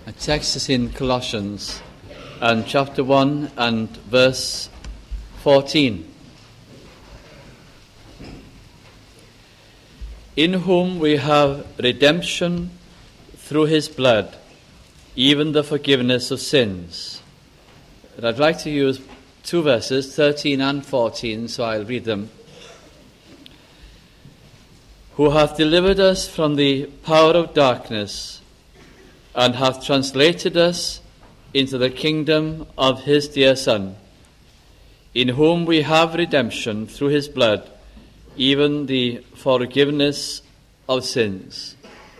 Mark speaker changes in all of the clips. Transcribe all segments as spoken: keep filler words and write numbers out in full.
Speaker 1: The text is in Colossians, and chapter one and verse fourteen. In whom we have redemption through his blood, even the forgiveness of sins. And I'd like to use two verses, thirteen and fourteen, so I'll read them. Who hath delivered us from the power of darkness, and hath translated us into the kingdom of his dear Son, in whom we have redemption through his blood, even the forgiveness of sins.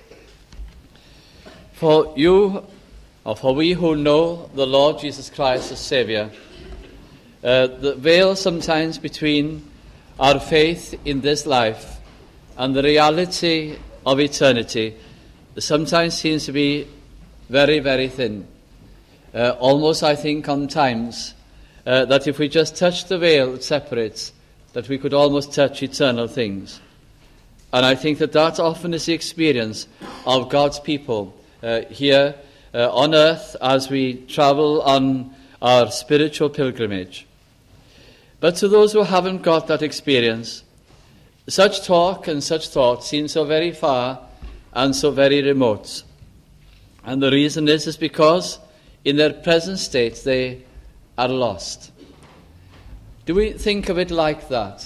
Speaker 1: For you, or for we who know the Lord Jesus Christ as Saviour, uh, the veil sometimes between our faith in this life and the reality of eternity sometimes seems to be very, very thin. Uh, almost, I think, on times, uh, that if we just touch the veil that separates, that we could almost touch eternal things. And I think that that often is the experience of God's people uh, here uh, on earth as we travel on our spiritual pilgrimage. But to those who haven't got that experience, such talk and such thought seem so very far and so very remote. And the reason is, is because in their present state they are lost. Do we think of it like that?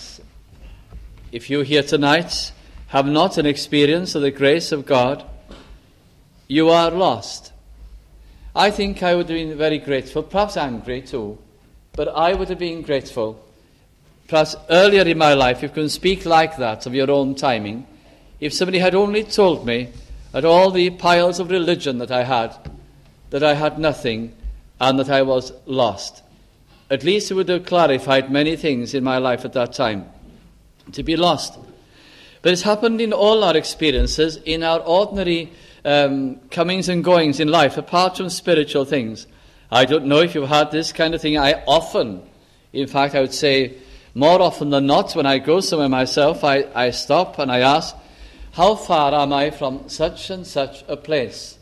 Speaker 1: If you here tonight have not an experience of the grace of God, you are lost. I think I would have been very grateful, perhaps angry too, but I would have been grateful, perhaps earlier in my life, if you can speak like that of your own timing, if somebody had only told me at all the piles of religion that I had, that I had nothing and that I was lost. At least it would have clarified many things in my life at that time, to be lost. But it's happened in all our experiences, in our ordinary um, comings and goings in life, apart from spiritual things. I don't know if you've had this kind of thing. I often, in fact, I would say more often than not, when I go somewhere myself, I, I stop and I ask, how far am I from such and such a place?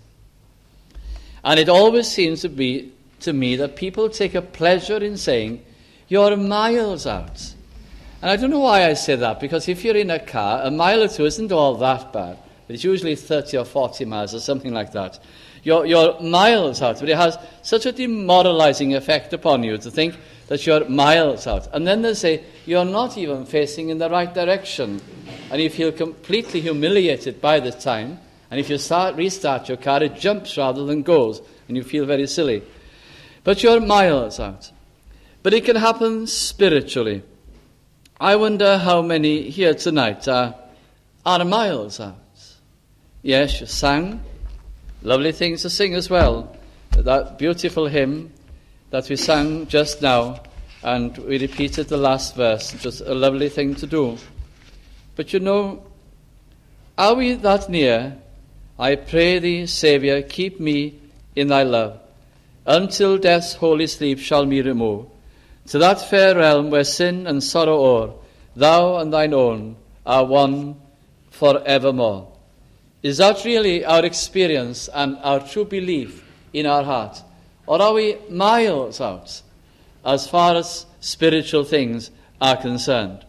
Speaker 1: And it always seems to be to me that people take a pleasure in saying, you're miles out. And I don't know why I say that, because if you're in a car, a mile or two isn't all that bad. But it's usually thirty or forty miles or something like that. You're, you're miles out, but it has such a demoralizing effect upon you to think that you're miles out. And then they say, you're not even facing in the right direction. And you feel completely humiliated by this time. And if you start restart your car, it jumps rather than goes. And you feel very silly. But you're miles out. But it can happen spiritually. I wonder how many here tonight are, are miles out. Yes, you sang. Lovely things to sing as well. That beautiful hymn that we sang just now, and we repeated the last verse. Just a lovely thing to do. But you know, are we that near? I pray thee, Saviour, keep me in thy love, until death's holy sleep shall me remove, to that fair realm where sin and sorrow o'er, thou and thine own are one for evermore. Is that really our experience and our true belief in our heart? Or are we miles out as far as spiritual things are concerned?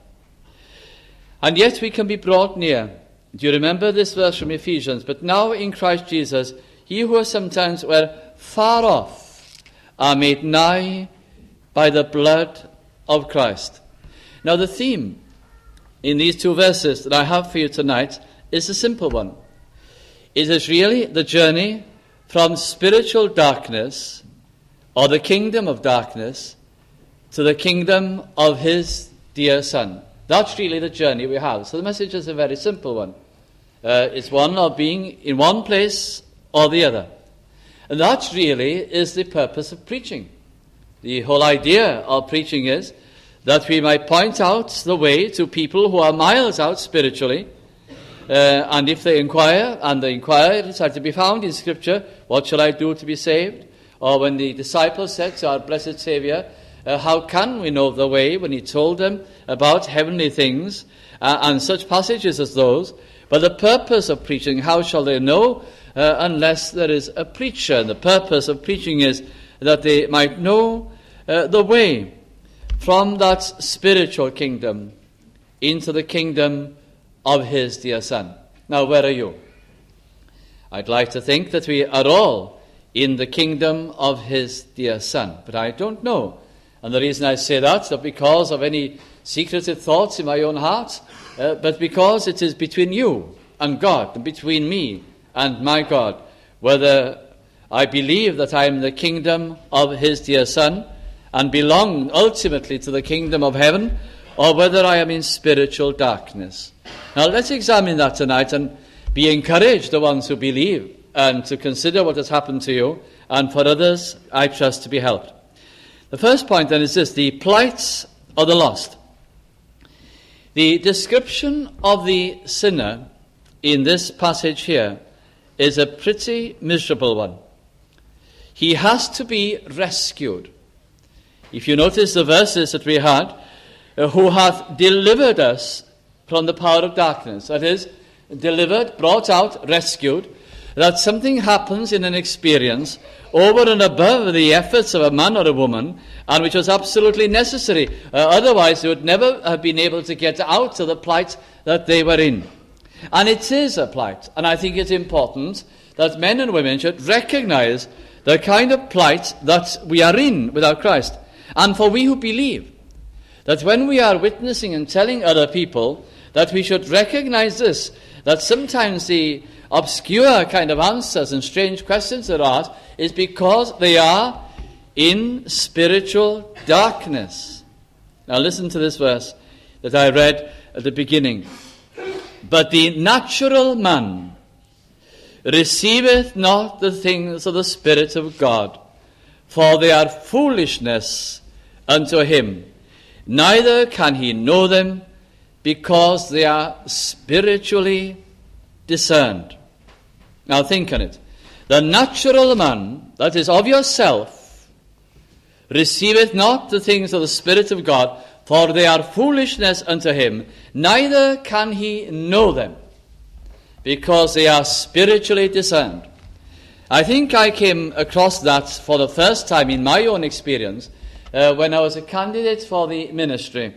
Speaker 1: And yet we can be brought near. Do you remember this verse from Ephesians? But now in Christ Jesus, ye who sometimes were far off are made nigh by the blood of Christ. Now the theme in these two verses that I have for you tonight is a simple one. It is really the journey from spiritual darkness, or the kingdom of darkness, to the kingdom of his dear Son. That's really the journey we have. So the message is a very simple one. Uh, it's one of being in one place or the other. And that really is the purpose of preaching. The whole idea of preaching is that we might point out the way to people who are miles out spiritually. Uh, and if they inquire, and the inquiries are to be found in Scripture, what shall I do to be saved? Or when the disciples said to our blessed Saviour, uh, how can we know the way, when he told them about heavenly things, uh, and such passages as those, But the purpose of preaching, how shall they know uh, unless there is a preacher? And the purpose of preaching is that they might know uh, the way from that spiritual kingdom into the kingdom of his dear Son. Now, where are you? I'd like to think that we are all in the kingdom of his dear Son, but I don't know. And the reason I say that is not because of any secretive thoughts in my own heart, uh, but because it is between you and God, and between me and my God, whether I believe that I am in the kingdom of his dear Son and belong ultimately to the kingdom of heaven, or whether I am in spiritual darkness. Now let's examine that tonight and be encouraged, the ones who believe, and to consider what has happened to you, and for others, I trust to be helped. The first point then is this: the plight of the lost. The description of the sinner in this passage here is a pretty miserable one. He has to be rescued. If you notice the verses that we had, uh, who hath delivered us from the power of darkness. That is, delivered, brought out, rescued. That something happens in an experience over and above the efforts of a man or a woman, and which was absolutely necessary. Uh, otherwise, they would never have been able to get out of the plight that they were in. And it is a plight, and I think it's important that men and women should recognize the kind of plight that we are in without Christ. And for we who believe, that when we are witnessing and telling other people, that we should recognize this, that sometimes the obscure kind of answers and strange questions there are is because they are in spiritual darkness. Now listen to this verse that I read at the beginning. But the natural man receiveth not the things of the Spirit of God, for they are foolishness unto him. Neither can he know them, because they are spiritually discerned. Now think on it. The natural man, that is of yourself, receiveth not the things of the Spirit of God, for they are foolishness unto him. Neither can he know them, because they are spiritually discerned. I think I came across that for the first time in my own experience uh, when I was a candidate for the ministry.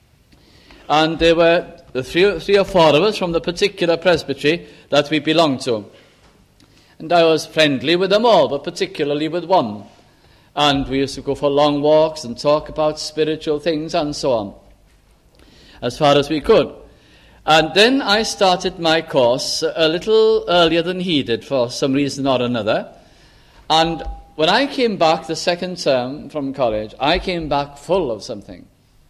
Speaker 1: And there were the three, three or four of us from the particular presbytery that we belonged to. And I was friendly with them all, but particularly with one. And we used to go for long walks and talk about spiritual things and so on, as far as we could. And then I started my course a little earlier than he did for some reason or another. And when I came back the second term from college, I came back full of something.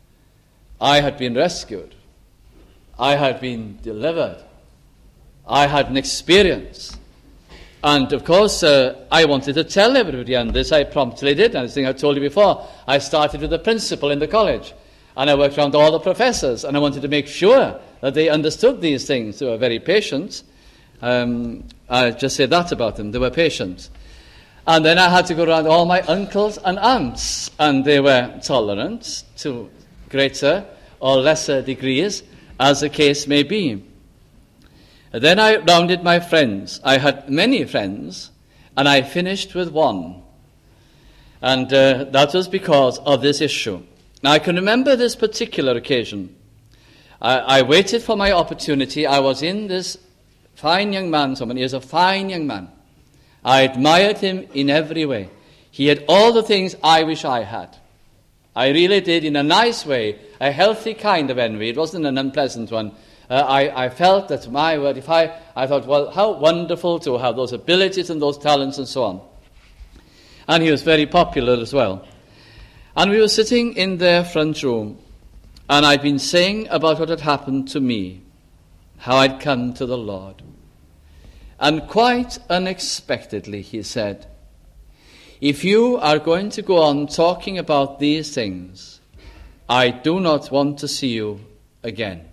Speaker 1: I had been rescued. I had been delivered. I had an experience. And of course, uh, I wanted to tell everybody, and this I promptly did. And I think I told you before, I started with the principal in the college. And I worked around all the professors, and I wanted to make sure that they understood these things. They were very patient. Um, I just say that about them. They were patient. And then I had to go around all my uncles and aunts, and they were tolerant to greater or lesser degrees, as the case may be. And then I rounded my friends. I had many friends, and I finished with one. And uh, that was because of this issue. Now, I can remember this particular occasion. I, I waited for my opportunity. I was in this fine young man, someone, he is a fine young man. I admired him in every way. He had all the things I wish I had. I really did, in a nice way, a healthy kind of envy. It wasn't an unpleasant one. Uh, I, I felt that, my word, if I, I thought, well, how wonderful to have those abilities and those talents and so on. And he was very popular as well. And we were sitting in their front room, and I'd been saying about what had happened to me, how I'd come to the Lord. And quite unexpectedly, he said, if you are going to go on talking about these things, I do not want to see you again.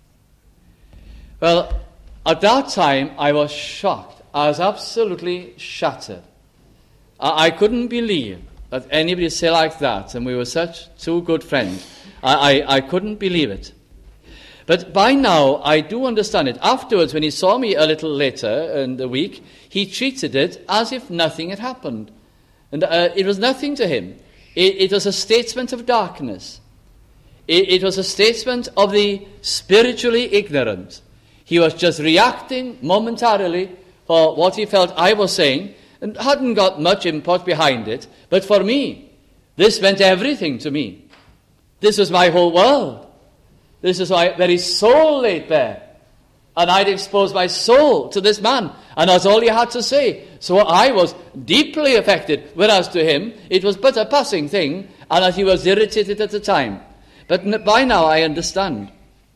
Speaker 1: Well, at that time, I was shocked. I was absolutely shattered. I, I couldn't believe that anybody would say like that, and we were such two good friends. I, I, I couldn't believe it. But But by now, I do understand it. Afterwards, when he saw me a little later in the week, he treated it as if nothing had happened. And uh, it was nothing to him. It, it was a statement of darkness. It, it was a statement of the spiritually ignorant. He was just reacting momentarily for what he felt I was saying, and hadn't got much import behind it. But for me, this meant everything to me. This was my whole world. This is my very soul laid bare. And I'd exposed my soul to this man. And that's all he had to say. So I was deeply affected. Whereas to him, it was but a passing thing. And that he was irritated at the time. But by now I understand.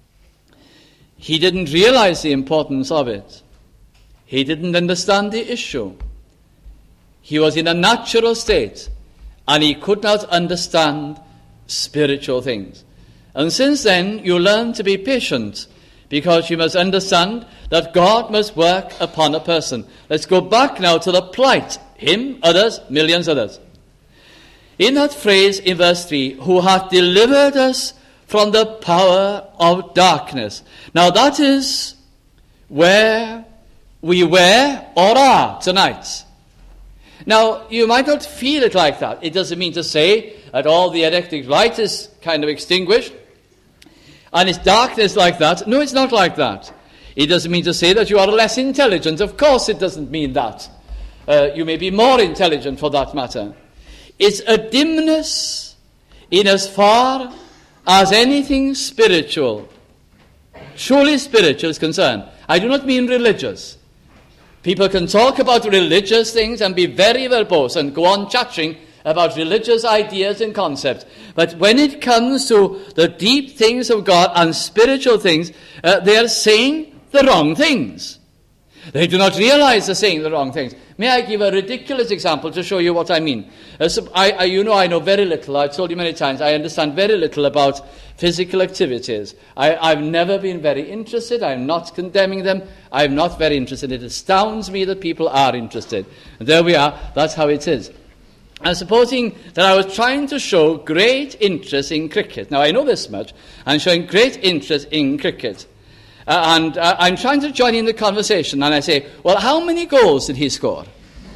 Speaker 1: He didn't realize the importance of it. He didn't understand the issue. He was in a natural state. And he could not understand spiritual things. And since then, you learn to be patient, because you must understand that God must work upon a person. Let's go back now to the plight. Him, others, millions others. In that phrase in verse three, who hath delivered us from the power of darkness. Now that is where we were or are tonight. Now, you might not feel it like that. It doesn't mean to say that all the electric light is kind of extinguished, and it's darkness like that. No, it's not like that. It doesn't mean to say that you are less intelligent. Of course it doesn't mean that. Uh, you may be more intelligent for that matter. It's a dimness in as far as anything spiritual, truly spiritual, is concerned. I do not mean religious. People can talk about religious things and be very verbose and go on chattering about religious ideas and concepts. But when it comes to the deep things of God and spiritual things, uh, they are saying the wrong things. They do not realize they're saying the wrong things. May I give a ridiculous example to show you what I mean? Uh, so I, I, you know I know very little. I've told you many times, I understand very little about physical activities. I, I've never been very interested. I'm not condemning them. I'm not very interested. It astounds me that people are interested. And there we are. That's how it is. And supposing that I was trying to show great interest in cricket. Now, I know this much. I'm showing great interest in cricket. Uh, and uh, I'm trying to join in the conversation. And I say, well, how many goals did he score?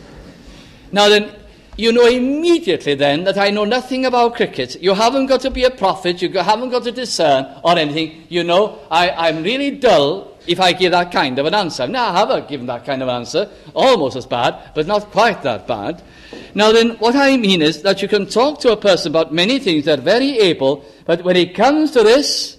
Speaker 1: Now then, you know immediately then that I know nothing about cricket. You haven't got to be a prophet. You haven't got to discern or anything. You know, I, I'm really dull if I give that kind of an answer. Now, I have given that kind of answer. Almost as bad, but not quite that bad. Now then, what I mean is that you can talk to a person about many things. They're very able, but when it comes to this,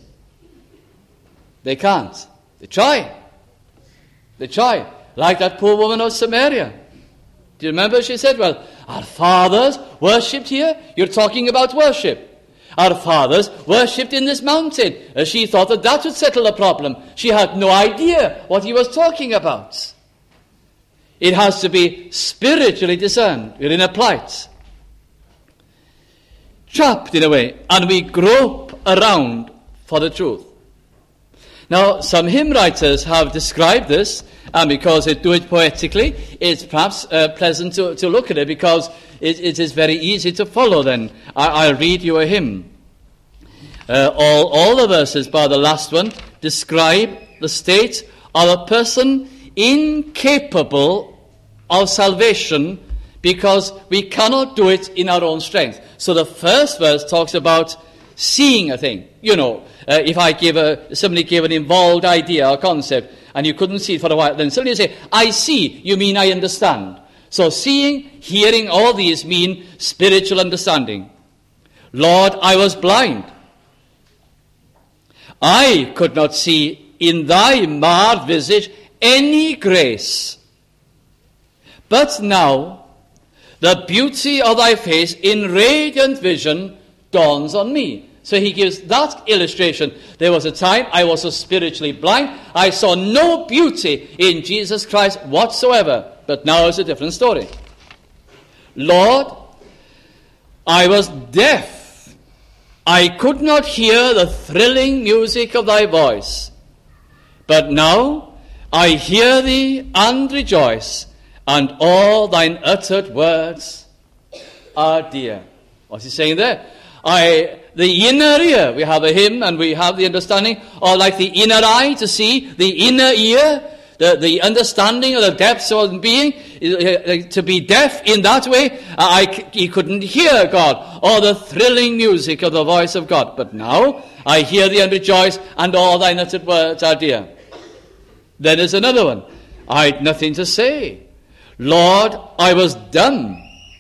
Speaker 1: they can't. They try. They try. Like that poor woman of Samaria. Do you remember she said, well, our fathers worshipped here. You're talking about worship. Our fathers worshipped in this mountain. Uh, she thought that that would settle the problem. She had no idea what he was talking about. It has to be spiritually discerned. We're in a plight. Trapped in a way. And we grope around for the truth. Now, some hymn writers have described this, and because they do it poetically, it's perhaps uh, pleasant to, to look at it, because it, it is very easy to follow then. I, I'll read you a hymn. Uh, all, all the verses, bar the last one, describe the state of a person incapable of salvation, because we cannot do it in our own strength. So the first verse talks about seeing a thing. You know, uh, if I give a, somebody gave an involved idea or concept, and you couldn't see it for a while, then suddenly you say, I see, you mean I understand. So seeing, hearing, all these mean spiritual understanding. Lord, I was blind. I could not see in thy marred visage any grace. But now, the beauty of thy face in radiant vision dawns on me. So he gives that illustration. There was a time I was so spiritually blind, I saw no beauty in Jesus Christ whatsoever. But now it's a different story. Lord, I was deaf. I could not hear the thrilling music of thy voice. But now I hear thee and rejoice, and all thine uttered words are dear. What's he saying there? I the inner ear. We have a hymn and we have the understanding, or like the inner eye to see, the inner ear, the, the understanding of the depths of being, to be deaf in that way. I, he couldn't hear God, or the thrilling music of the voice of God. But now I hear thee and rejoice, and all thine uttered words are dear. Then there's another one. I had nothing to say. Lord, I was dumb.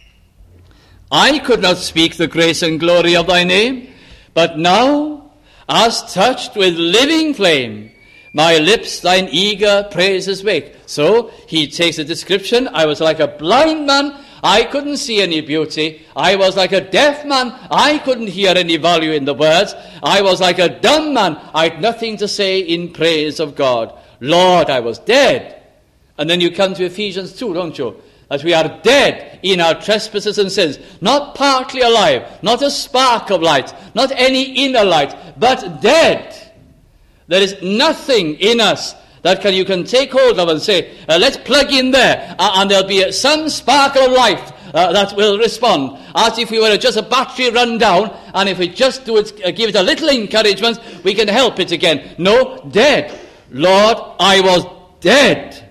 Speaker 1: I could not speak the grace and glory of thy name, but now, as touched with living flame, my lips thine eager praises wake. So he takes a description. I was like a blind man. I couldn't see any beauty. I was like a deaf man. I couldn't hear any value in the words. I was like a dumb man. I had nothing to say in praise of God. Lord, I was dead. And then you come to Ephesians two, don't you? That we are dead in our trespasses and sins. Not partly alive, not a spark of light, not any inner light, but dead. There is nothing in us that can you can take hold of and say, uh, let's plug in there, uh, and there'll be some spark of light uh, that will respond. As if we were just a battery run down, and if we just do it, uh, give it a little encouragement, we can help it again. No, dead. Lord, I was dead.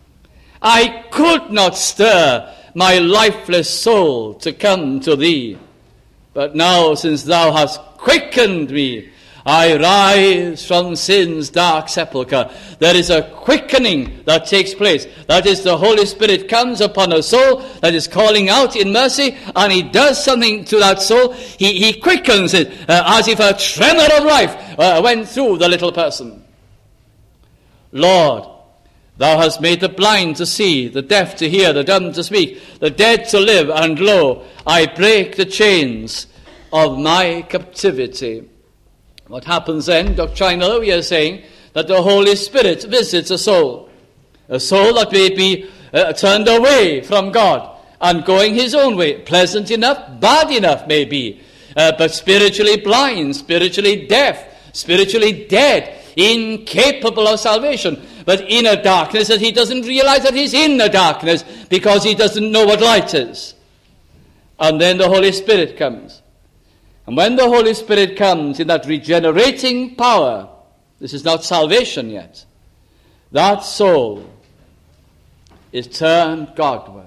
Speaker 1: I could not stir my lifeless soul to come to thee. But now, since thou hast quickened me, I rise from sin's dark sepulchre. There is a quickening that takes place. That is, the Holy Spirit comes upon a soul that is calling out in mercy, and he does something to that soul. He, he quickens it, uh, as if a tremor of life uh, went through the little person. Lord, thou hast made the blind to see, the deaf to hear, the dumb to speak, the dead to live, and lo, I break the chains of my captivity. What happens then, doctrinally, we are saying that the Holy Spirit visits a soul, a soul that may be uh, turned away from God and going his own way, pleasant enough, bad enough maybe, uh, but spiritually blind, spiritually deaf, spiritually dead, incapable of salvation, but in a darkness that he doesn't realize that he's in the darkness because he doesn't know what light is. And then the Holy Spirit comes. And when the Holy Spirit comes in that regenerating power, this is not salvation yet, that soul is turned Godward.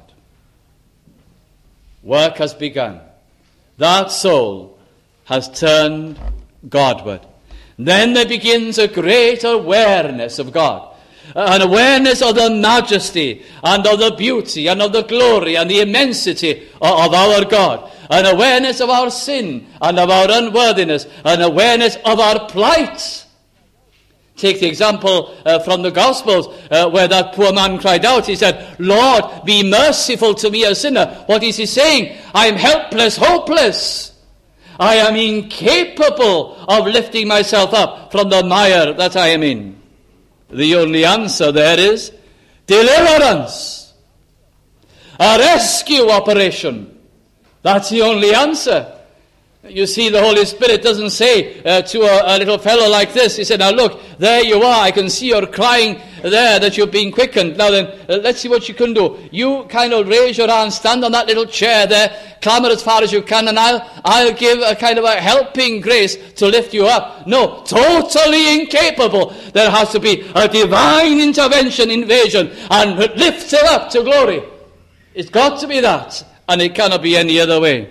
Speaker 1: Work has begun. That soul has turned Godward. Then there begins a great awareness of God. An awareness of the majesty and of the beauty and of the glory and the immensity of our God. An awareness of our sin and of our unworthiness. An awareness of our plight. Take the example uh, from the Gospels uh, where that poor man cried out. He said, Lord, be merciful to me, a sinner. What is he saying? I am helpless, hopeless. I am incapable of lifting myself up from the mire that I am in. The only answer there is deliverance. A rescue operation. That's the only answer. You see, the Holy Spirit doesn't say uh, to a, a little fellow like this, he said, now look, there you are, I can see you're crying there that you're being quickened. Now then, uh, let's see what you can do. You kind of raise your hand, stand on that little chair there, clamber as far as you can, and I'll, I'll give a kind of a helping grace to lift you up. No, totally incapable. There has to be a divine intervention, invasion, and lift him up to glory. It's got to be that, and it cannot be any other way.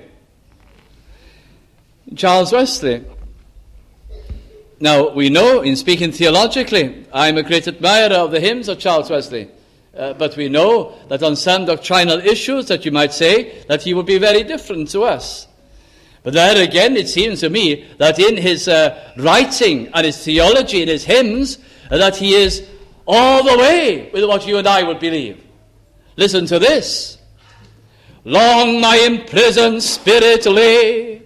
Speaker 1: Charles Wesley. Now, we know, in speaking theologically, I'm a great admirer of the hymns of Charles Wesley. Uh, but we know that on some doctrinal issues that you might say that he would be very different to us. But there again, it seems to me that in his uh, writing and his theology, in his hymns, uh, that he is all the way with what you and I would believe. Listen to this. Long my imprisoned spirit lay,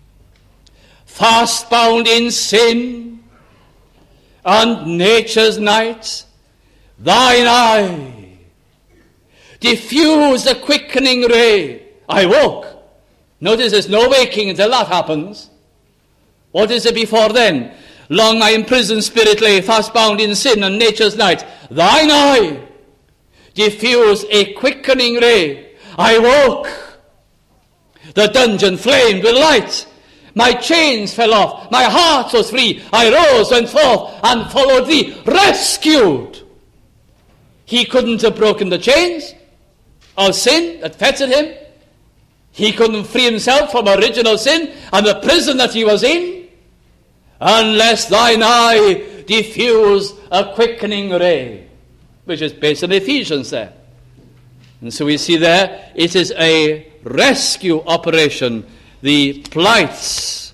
Speaker 1: fast bound in sin, and nature's night, thine eye diffused a quickening ray. I woke. Notice there's no waking until that happens. What is it before then? Long my imprisoned spirit lay, fast bound in sin, and nature's night, thine eye diffused a quickening ray. I woke. The dungeon flamed with light. My chains fell off. My heart was free. I rose, went forth, and followed thee. Rescued. He couldn't have broken the chains of sin that fettered him. He couldn't free himself from original sin and the prison that he was in, unless thine eye diffuse a quickening ray, which is based on Ephesians there. And so we see there, it is a rescue operation, the plights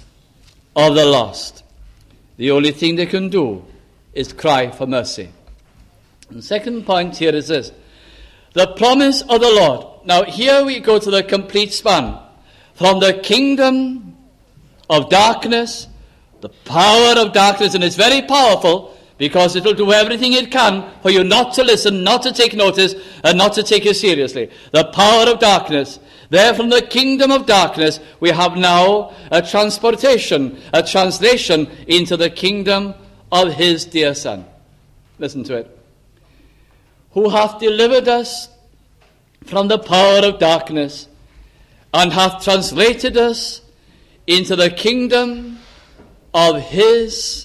Speaker 1: of the lost. The only thing they can do is cry for mercy. And the second point here is this: the promise of the Lord. Now here we go to the complete span. From the kingdom of darkness, the power of darkness, and it's very powerful because it will do everything it can for you not to listen, not to take notice, and not to take it seriously. The power of darkness. There from the kingdom of darkness, we have now a transportation, a translation into the kingdom of his dear Son. Listen to it. Who hath delivered us from the power of darkness, and hath translated us into the kingdom of his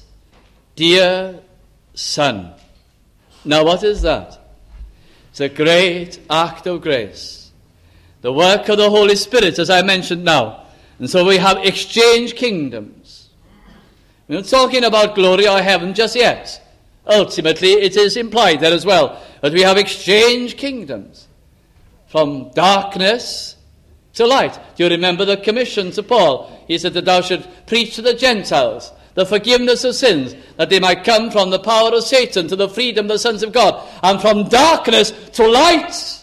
Speaker 1: dear Son. Now what is that? It's a great act of grace. The work of the Holy Spirit, as I mentioned now. And so we have exchanged kingdoms. We're not talking about glory or heaven just yet. Ultimately, it is implied there as well. But we have exchanged kingdoms. From darkness to light. Do you remember the commission to Paul? He said that thou should preach to the Gentiles the forgiveness of sins, that they might come from the power of Satan to the freedom of the sons of God, and from darkness to light.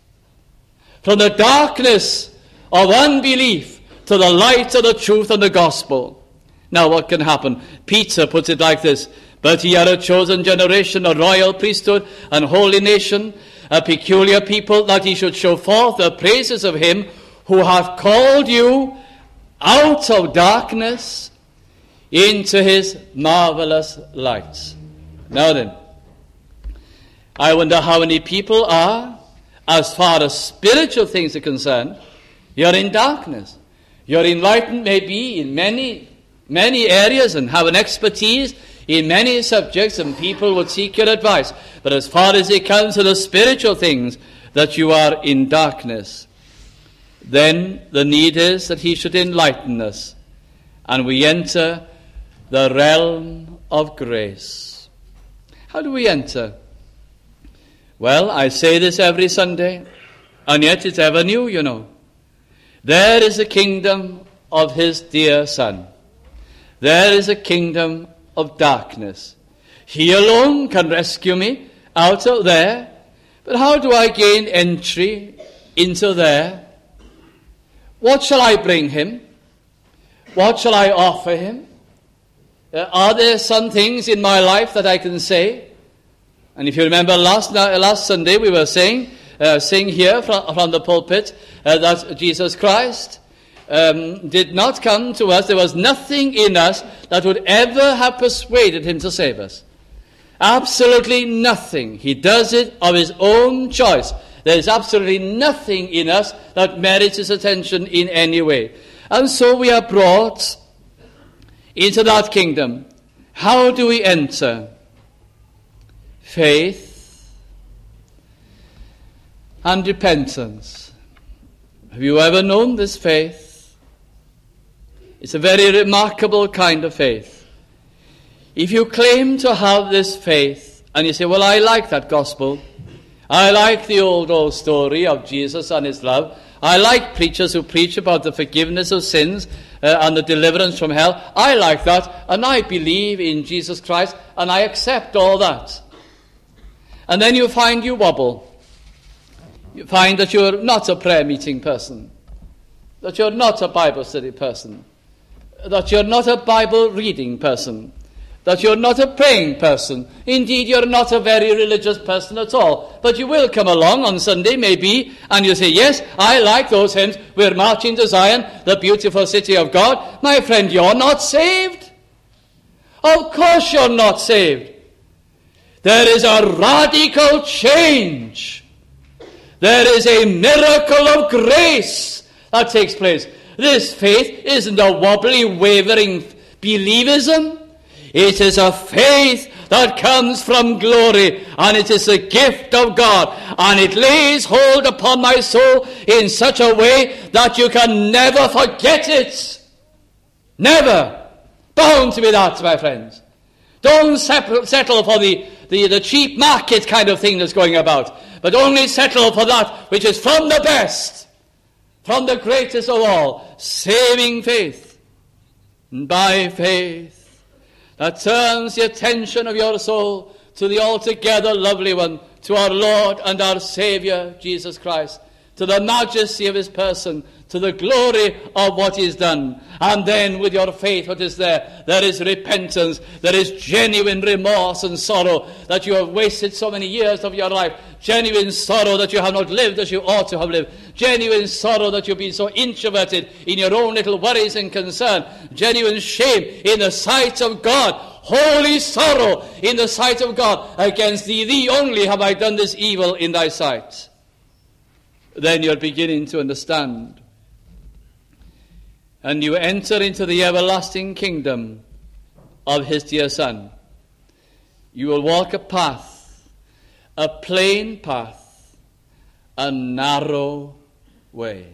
Speaker 1: From the darkness of unbelief to the light of the truth and the gospel. Now what can happen? Peter puts it like this: but ye are a chosen generation, a royal priesthood, and holy nation, a peculiar people, that ye should show forth the praises of him who hath called you out of darkness into his marvelous light. Now then, I wonder how many people are, as far as spiritual things are concerned, you're in darkness. You're enlightened maybe in many, many areas and have an expertise in many subjects, and people would seek your advice. But as far as it comes to the spiritual things, that you are in darkness, then the need is that he should enlighten us, and we enter the realm of grace. How do we enter? Well, I say this every Sunday, and yet it's ever new, you know. There is a kingdom of his dear Son. There is a kingdom of darkness. He alone can rescue me out of there. But how do I gain entry into there? What shall I bring him? What shall I offer him? Uh, are there some things in my life that I can say? And if you remember last last Sunday we were saying, uh, saying here from, from the pulpit uh, that Jesus Christ um, did not come to us. There was nothing in us that would ever have persuaded him to save us. Absolutely nothing. He does it of his own choice. There is absolutely nothing in us that merits his attention in any way. And so we are brought into that kingdom. How do we enter? Faith and repentance. Have you ever known this faith? It's a very remarkable kind of faith. If you claim to have this faith, and you say, well, I like that gospel, I like the old, old story of Jesus and his love, I like preachers who preach about the forgiveness of sins uh, and the deliverance from hell, I like that, and I believe in Jesus Christ, and I accept all that. And then you find you wobble. You find that you're not a prayer meeting person, that you're not a Bible study person, that you're not a Bible reading person, that you're not a praying person. Indeed, you're not a very religious person at all. But you will come along on Sunday, maybe, and you say, yes, I like those hymns. We're marching to Zion, the beautiful city of God. My friend, you're not saved. Of course you're not saved. There is a radical change. There is a miracle of grace that takes place. This faith isn't a wobbly, wavering believism. It is a faith that comes from glory, and it is a gift of God, and it lays hold upon my soul in such a way that you can never forget it. Never. Bound to be that, my friends. Don't settle for the, the, the cheap market kind of thing that's going about, but only settle for that which is from the best, from the greatest of all, saving faith. And by faith, that turns the attention of your soul to the altogether lovely one, to our Lord and our Saviour, Jesus Christ, to the majesty of his person, to the glory of what is done. And then with your faith, what is there? There is repentance. There is genuine remorse and sorrow that you have wasted so many years of your life. Genuine sorrow that you have not lived as you ought to have lived. Genuine sorrow that you've been so introverted in your own little worries and concern. Genuine shame in the sight of God. Holy sorrow in the sight of God. Against thee, thee only have I done this evil in thy sight. Then you're beginning to understand. And you enter into the everlasting kingdom of his dear Son. You will walk a path, a plain path, a narrow way.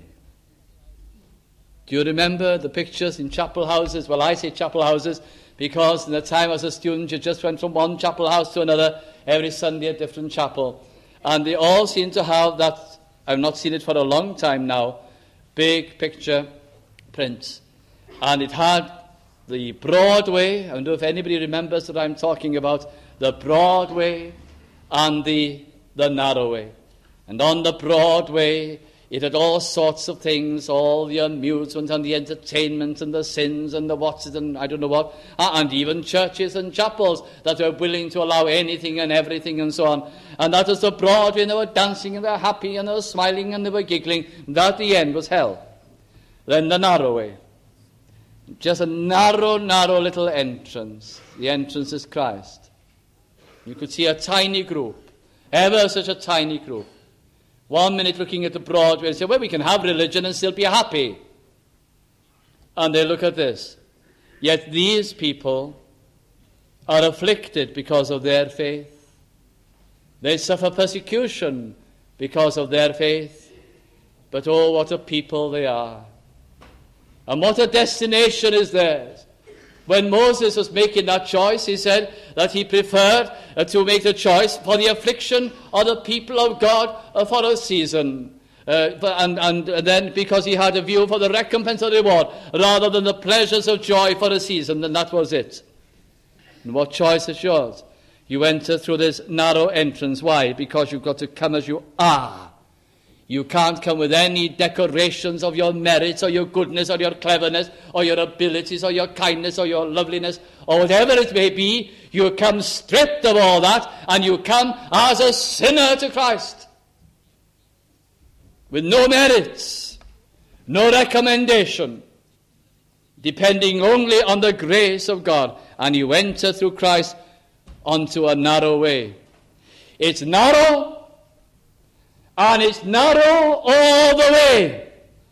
Speaker 1: Do you remember the pictures in chapel houses? Well, I say chapel houses because in the time as a student you just went from one chapel house to another, every Sunday a different chapel. And they all seem to have that, I've not seen it for a long time now, big picture print. And it had the broad way. I don't know if anybody remembers what I'm talking about. The broad way and the, the narrow way. And on the broad way, it had all sorts of things, all the amusement and the entertainment and the sins and the what's it and I don't know what, and even churches and chapels that were willing to allow anything and everything and so on. And that was the broad way, and they were dancing and they were happy and they were smiling and they were giggling. And at the end was hell. Then the narrow way. Just a narrow, narrow little entrance. The entrance is Christ. You could see a tiny group, ever such a tiny group. One minute looking at the broad way and say, well, we can have religion and still be happy. And they look at this. Yet these people are afflicted because of their faith. They suffer persecution because of their faith. But oh, what a people they are. And what a destination is theirs. When Moses was making that choice, he said that he preferred uh, to make the choice for the affliction of the people of God uh, for a season. Uh, and, and then because he had a view for the recompense of the reward, rather than the pleasures of joy for a season, and that was it. And what choice is yours? You enter through this narrow entrance. Why? Because you've got to come as you are. You can't come with any decorations of your merits or your goodness or your cleverness or your abilities or your kindness or your loveliness or whatever it may be. You come stripped of all that and you come as a sinner to Christ with no merits, no recommendation, depending only on the grace of God. And you enter through Christ onto a narrow way. It's narrow. And it's narrow all the way.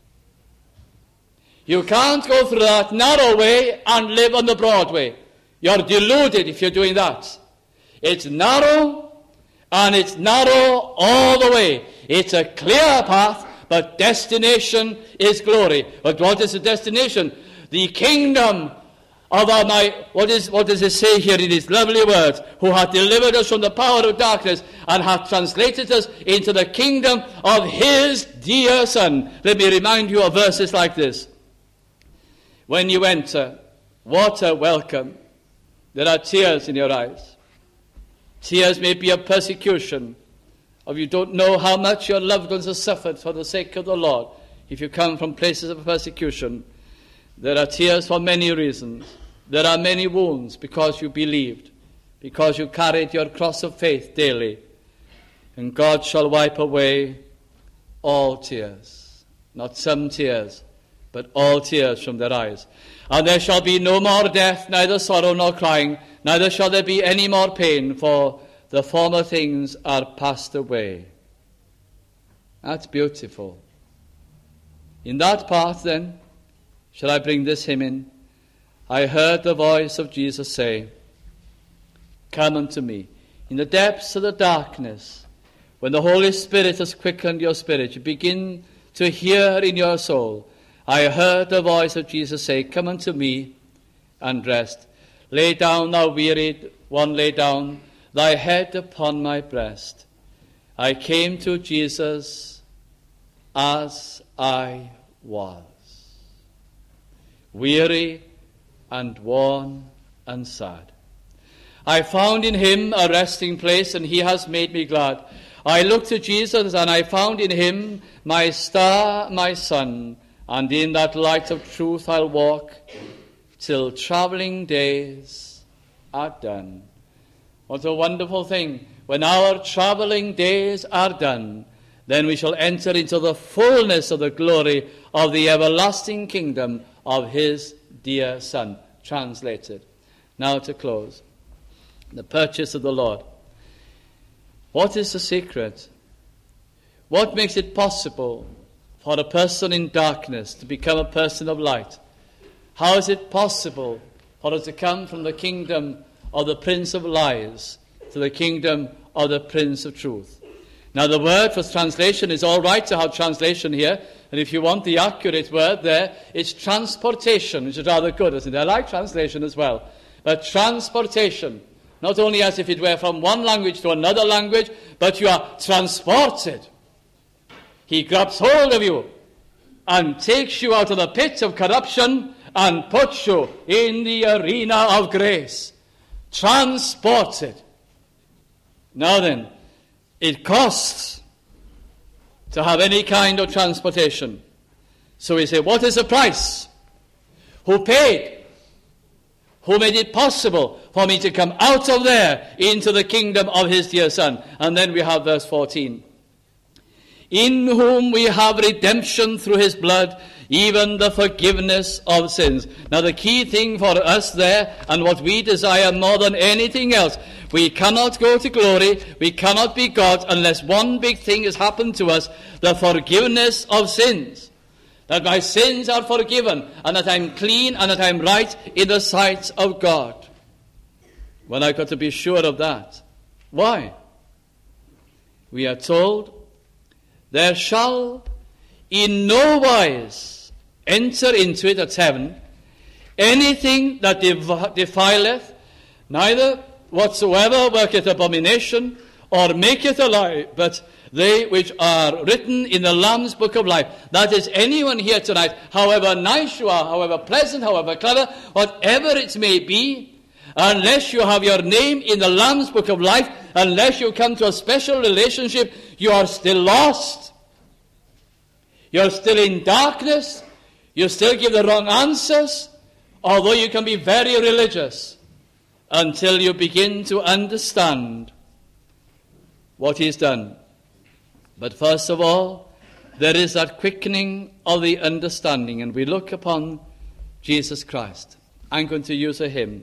Speaker 1: You can't go through that narrow way and live on the broad way. You're deluded if you're doing that. It's narrow, and it's narrow all the way. It's a clear path, but destination is glory. But what is the destination? The kingdom of our, my, what is what does it say here in his lovely words? Who hath delivered us from the power of darkness and hath translated us into the kingdom of his dear Son. Let me remind you of verses like this. When you enter, what a welcome. There are tears in your eyes. Tears may be of persecution, or you don't know how much your loved ones have suffered for the sake of the Lord if you come from places of persecution. There are tears for many reasons. There are many wounds because you believed, because you carried your cross of faith daily. And God shall wipe away all tears, not some tears, but all tears from their eyes. And there shall be no more death, neither sorrow nor crying, neither shall there be any more pain, for the former things are passed away. That's beautiful. In that path, then, Shall I bring this hymn in? I heard the voice of Jesus say, come unto me. In the depths of the darkness, when the Holy Spirit has quickened your spirit, you begin to hear in your soul, I heard the voice of Jesus say, come unto me and rest. Lay down, thou wearied one, lay down thy head upon my breast. I came to Jesus as I was, weary and worn and sad. I found in him a resting place, and he has made me glad. I looked to Jesus, and I found in him my star, my sun, and in that light of truth I'll walk till travelling days are done. What a wonderful thing. When our travelling days are done, then we shall enter into the fullness of the glory of the everlasting kingdom of his dear Son. Translated. Now to close. The purchase of the Lord. What is the secret? What makes it possible for a person in darkness to become a person of light? How is it possible for us to come from the kingdom of the Prince of Lies to the kingdom of the Prince of Truth? Now the word for translation is all right to have translation here, and if you want the accurate word there, it's transportation, which is rather good, isn't it? I like translation as well. But transportation, not only as if it were from one language to another language, but you are transported. He grabs hold of you and takes you out of the pit of corruption and puts you in the arena of grace. Transported. Now then, it costs to have any kind of transportation. So we say, what is the price? Who paid? Who made it possible for me to come out of there into the kingdom of his dear Son? And then we have verse fourteen. In whom we have redemption through his blood, even the forgiveness of sins. Now the key thing for us there, and what we desire more than anything else, we cannot go to glory, we cannot be God, unless one big thing has happened to us, the forgiveness of sins. That my sins are forgiven, and that I'm clean, and that I'm right in the sight of God. Well, I've got to be sure of that. Why? We are told, there shall in no wise enter into it, that's heaven, anything that defileth, neither whatsoever worketh abomination, or maketh a lie, but they which are written in the Lamb's book of life. That is, anyone here tonight, however nice you are, however pleasant, however clever, whatever it may be, unless you have your name in the Lamb's book of life, unless you come to a special relationship, you are still lost. You're still in darkness. You still give the wrong answers, although you can be very religious, until you begin to understand what he's done. But first of all, there is that quickening of the understanding, and we look upon Jesus Christ. I'm going to use a hymn.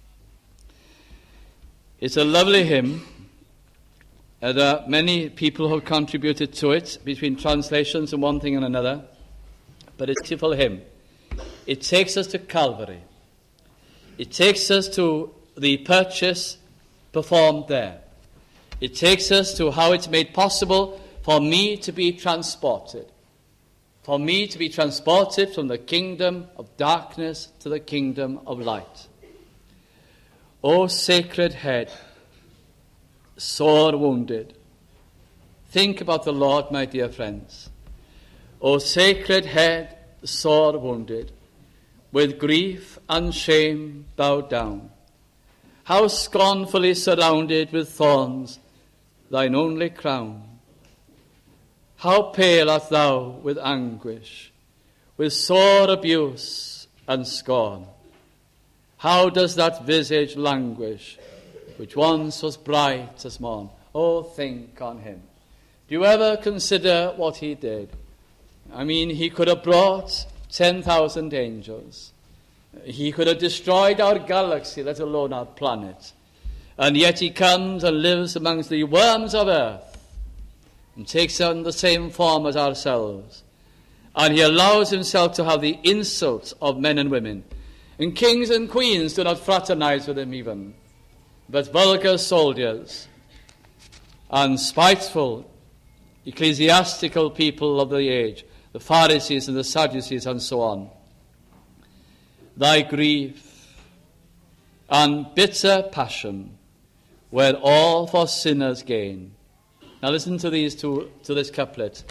Speaker 1: It's a lovely hymn. Uh, there are many people who have contributed to it, between translations and one thing and another. But it's a beautiful hymn. It takes us to Calvary. It takes us to the purchase performed there. It takes us to how it's made possible for me to be transported. For me to be transported from the kingdom of darkness to the kingdom of light. O sacred head, sore wounded. Think about the Lord, my dear friends. O sacred head, sore wounded, with grief and shame bowed down. How scornfully surrounded with thorns, thine only crown. How pale art thou with anguish, with sore abuse and scorn. How does that visage languish, which once was bright as morn? Oh, think on him. Do you ever consider what he did? I mean, he could have brought ten thousand angels. He could have destroyed our galaxy, let alone our planet. And yet he comes and lives amongst the worms of earth and takes on the same form as ourselves and he allows himself to have the insults of men and women. And kings and queens do not fraternize with him even, but vulgar soldiers and spiteful ecclesiastical people of the age, the Pharisees and the Sadducees and so on. Thy grief and bitter passion were all for sinners' gain. Now listen to these two, to this couplet.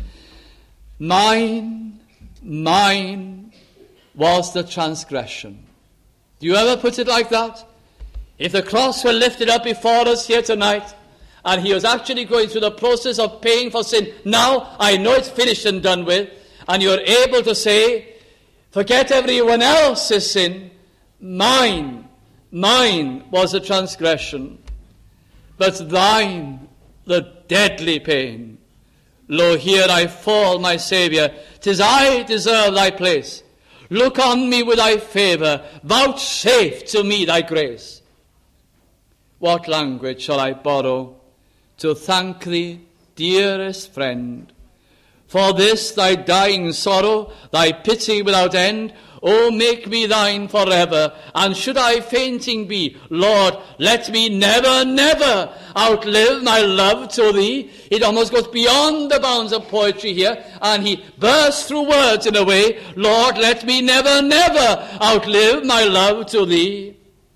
Speaker 1: Mine, mine was the transgression. Do you ever put it like that? If the cross were lifted up before us here tonight, and he was actually going through the process of paying for sin, now I know it's finished and done with, and you're able to say, forget everyone else's sin, mine, mine was the transgression, but thine the deadly pain. Lo, here I fall, my Saviour, 'tis I deserve thy place. Look on me with thy favour, vouchsafe to me thy grace. What language shall I borrow to thank thee, dearest friend, for this thy dying sorrow, thy pity without end? Oh, make me thine forever, and should I fainting be, Lord, let me never, never outlive my love to thee. It almost goes beyond the bounds of poetry here, and he bursts through words in a way, Lord, let me never, never outlive my love to thee.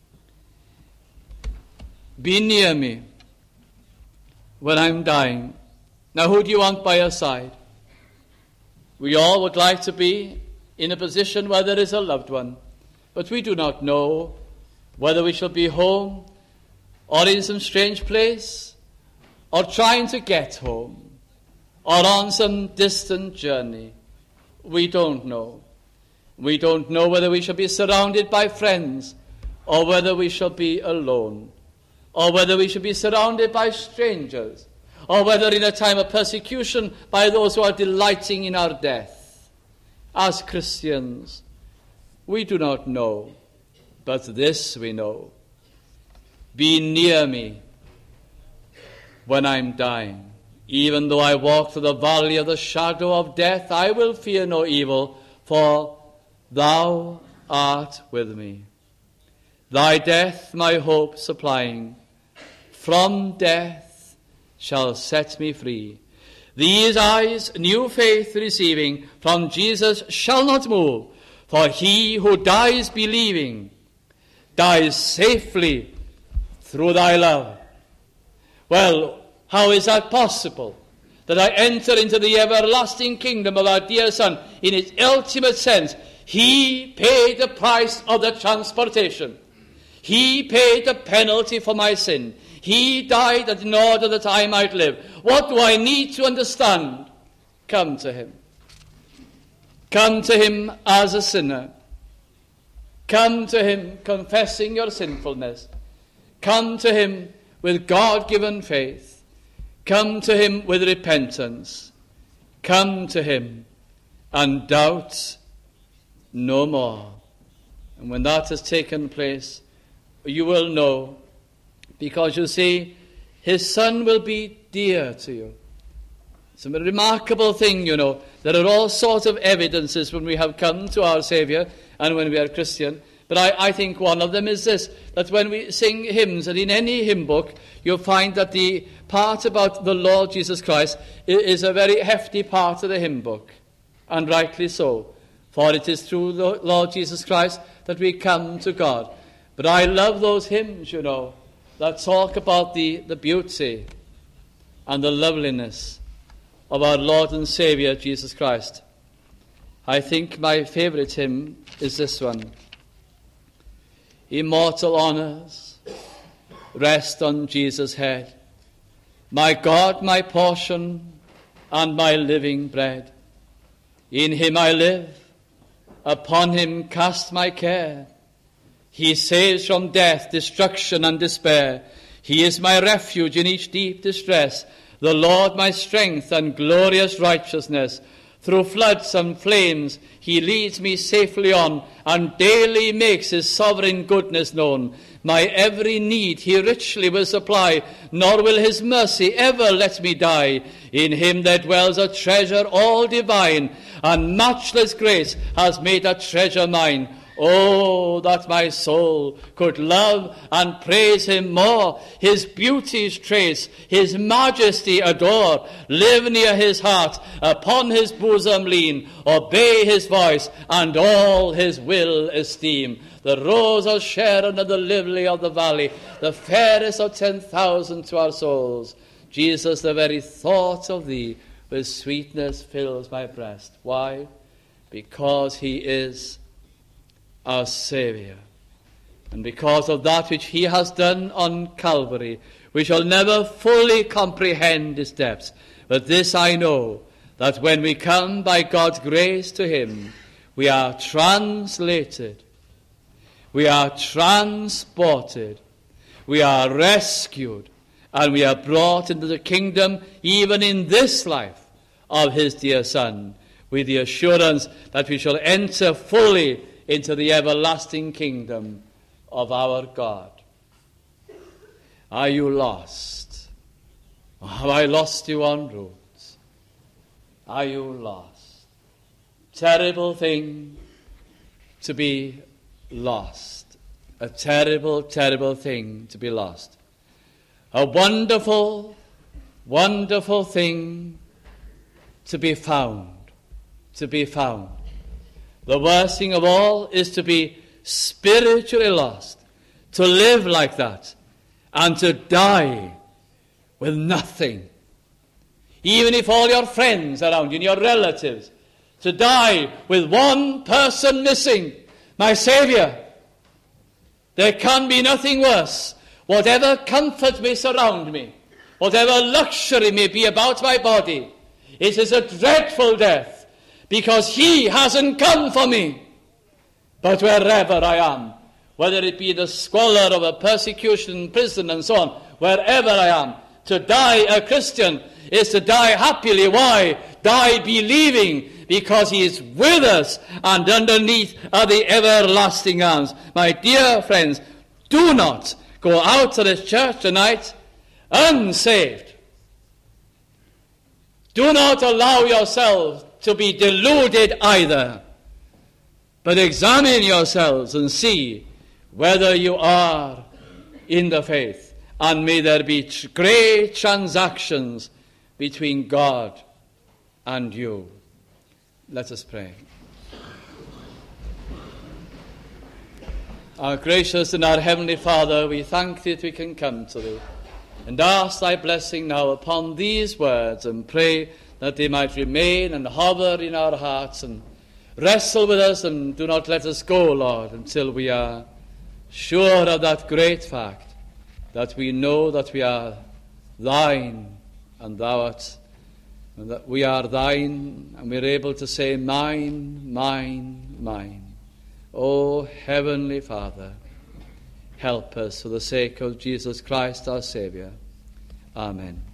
Speaker 1: Be near me when I'm dying. Now, who do you want by your side? We all would like to be in a position where there is a loved one, but we do not know whether we shall be home or in some strange place or trying to get home or on some distant journey. We don't know. We don't know whether we shall be surrounded by friends or whether we shall be alone, or whether we shall be surrounded by strangers, or whether in a time of persecution by those who are delighting in our death. As Christians, we do not know, but this we know. Be near me when I'm dying. Even though I walk through the valley of the shadow of death, I will fear no evil, for thou art with me. Thy death my hope supplying, from death shall set me free. These eyes, new faith receiving, from Jesus shall not move, for he who dies believing, dies safely through thy love. Well, how is that possible? That I enter into the everlasting kingdom of our dear Son in its ultimate sense. He paid the price of the transportation. He paid the penalty for my sin. He died in order that I might live. What do I need to understand? Come to him. Come to him as a sinner. Come to him confessing your sinfulness. Come to him with God-given faith. Come to him with repentance. Come to him and doubt no more. And when that has taken place, you will know, because you see, his Son will be dear to you. It's a remarkable thing, you know. There are all sorts of evidences when we have come to our Saviour and when we are Christian. But I, I think one of them is this, that when we sing hymns, and in any hymn book, you'll find that the part about the Lord Jesus Christ is a very hefty part of the hymn book, and rightly so. For it is through the Lord Jesus Christ that we come to God. But I love those hymns, you know, that talk about the, the beauty and the loveliness of our Lord and Saviour, Jesus Christ. I think my favourite hymn is this one. Immortal honours rest on Jesus' head. My God, my portion, and my living bread. In him I live, upon him cast my care. He saves from death, destruction, and despair. He is my refuge in each deep distress, the Lord my strength and glorious righteousness. Through floods and flames he leads me safely on, and daily makes his sovereign goodness known. My every need he richly will supply, nor will his mercy ever let me die. In him there dwells a treasure all divine, and matchless grace has made that treasure mine. Oh, that my soul could love and praise him more, his beauties trace, his majesty adore, live near his heart, upon his bosom lean, obey his voice, and all his will esteem. The rose of Sharon and the lily of the valley, the fairest of ten thousand to our souls. Jesus, the very thought of thee with sweetness fills my breast. Why? Because he is our Saviour. And because of that which he has done on Calvary, we shall never fully comprehend his depths. But this I know, that when we come by God's grace to him, we are translated, we are transported, we are rescued, and we are brought into the kingdom, even in this life, of his dear Son, with the assurance that we shall enter fully into the everlasting kingdom of our God. Are you lost? Or have I lost you en route? Are you lost? Terrible thing to be lost. A terrible, terrible thing to be lost. A wonderful, wonderful thing to be found. To be found. The worst thing of all is to be spiritually lost, to live like that, and to die with nothing. Even if all your friends around you and your relatives, to die with one person missing, my Saviour. There can be nothing worse. Whatever comfort may surround me, whatever luxury may be about my body, it is a dreadful death. Because he hasn't come for me. But wherever I am, whether it be the squalor of a persecution, prison, and so on, wherever I am, to die a Christian is to die happily. Why? Die believing, because he is with us, and underneath are the everlasting arms. My dear friends, do not go out to this church tonight unsaved. Do not allow yourselves to be deluded either, but examine yourselves and see whether you are in the faith, and may there be great transactions between God and you. Let us pray. Our gracious and our heavenly Father, we thank thee that we can come to thee and ask thy blessing now upon these words, and pray that they might remain and hover in our hearts and wrestle with us, and do not let us go, Lord, until we are sure of that great fact, that we know that we are thine and thou art, and that we are thine, and we are able to say, mine, mine, mine. O Heavenly Father, help us for the sake of Jesus Christ our Saviour. Amen.